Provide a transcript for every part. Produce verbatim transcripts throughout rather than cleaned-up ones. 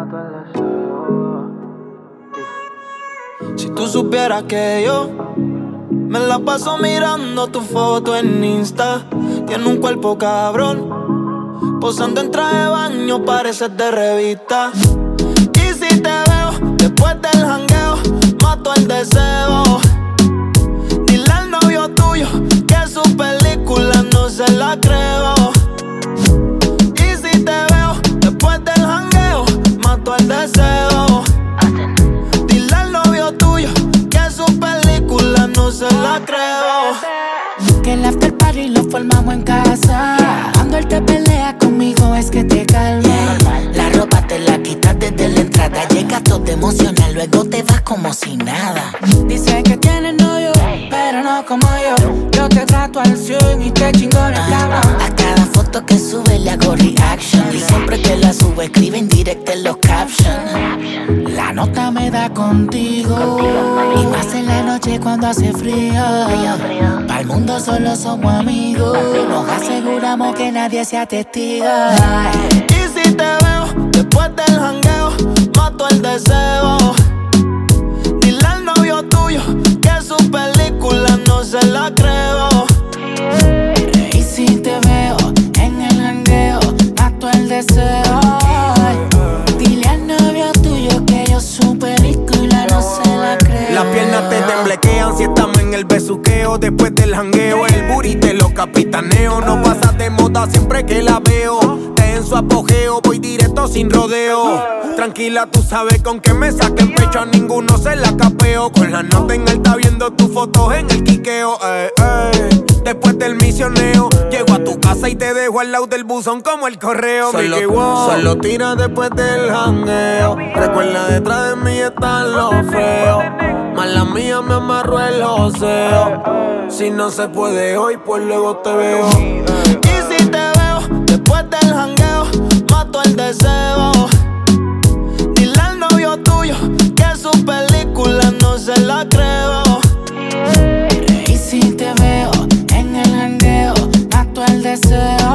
Si tú supieras que yo me la paso mirando tu foto en Insta. Tiene un cuerpo cabrón, posando en traje de baño, pareces de revista. Y si te veo después del jangueo, mato el deseo. Dile al novio tuyo que su película no se la creo. Y si te veo después del jangueo, mato el deseo. Dile al novio tuyo que su película no se la creo. Que el after party lo formamos en casa. Cuando él te pelea conmigo es que te calma. La ropa te la quitas desde la entrada. Llegas todo emocional, luego te vas como si nada. Dice que tienes novio, pero no como yo. Yo te trato al cien y te chingo en el cabrón. A cada foto que sube le hago reaction. Y siempre que la subo escribe en directo en los captions. La nota me da contigo. Y más en la noche cuando hace frío. Para el mundo solo somos amigos. Nos aseguramos que nadie sea testigo. Y si te veo después del jangueo, mato el deseo. Dile al novio tuyo que su película no se la creo. Y si te veo en el jangueo, mato el deseo. Dile al novio tuyo que yo su película no se la creo. Las piernas te temblequean si estamos en el besuqueo. Después del jangueo, el booty te lo capitaneo. No pasa de moda siempre que la veo. Te en su apogeo, voy directo sin rodeo. Tranquila, tú sabes con que me saquen pecho. A ninguno se la capeo. Con la nota en alta viendo tus fotos en el quiqueo. Ey, ey. Después del misioneo, llego a tu casa y te dejo al lado del buzón como el correo. Solo, wow. Solo tira después del jangueo. Recuerda, detrás de mí están los feos. Mala mía, me amarró el joseo. Si no se puede hoy, pues luego te veo. Y si te veo después del jangueo, mato el deseo. Dile al novio tuyo que su película no se la creo. Y si te veo en el jangueo, mato el deseo.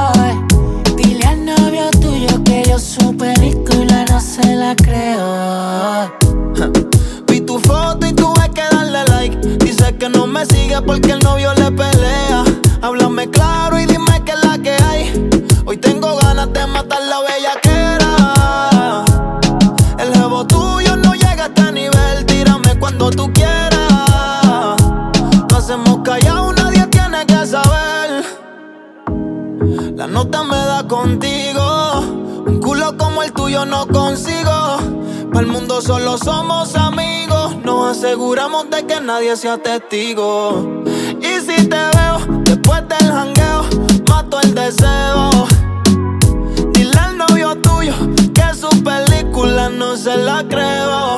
Dile al novio tuyo que yo su película no se la creo. Vi tu foto y tuve que darle like. Dice que no me sigue porque el novio le pelea. Háblame claro y dime qué es la que hay. Hoy tengo ganas de matar la bellaquera. El jevo tuyo no llega a este nivel. Tírame cuando tú quieras. Lo hacemos callado, nadie tiene que saber. La nota me da contigo. Un culo como el tuyo no consigo. Para el mundo solo somos amigos. Nos aseguramos de que nadie sea testigo. Y si te veo después del jangueo, mato el deseo. Dile al novio tuyo que su película no se la creo.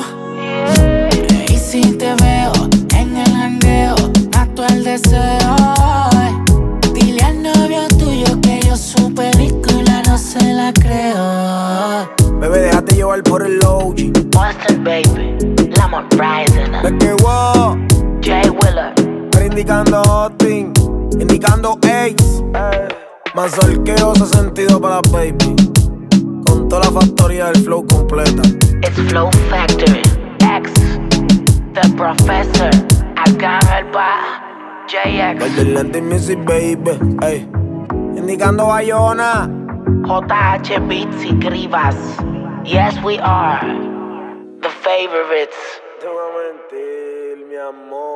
Y si te veo en el jangueo, mato el deseo. Dile al novio tuyo que yo su película no se la creo. Bebé, déjate llevar por el O G. Boston, baby, Lamont Rising. Es que wow, Jay Willer. pero indicando Austin, indicando Ace. Más solqueo se sentido para la baby. Con toda la factoría del flow completa. It's Flow Factory. X, The Professor. Acá en el bar, J X. El del lente y music, baby. Ey. Indicando Bayona. J H Beats y Grivas. Yes, we are the favorites. Te voy a mentir, mi amor.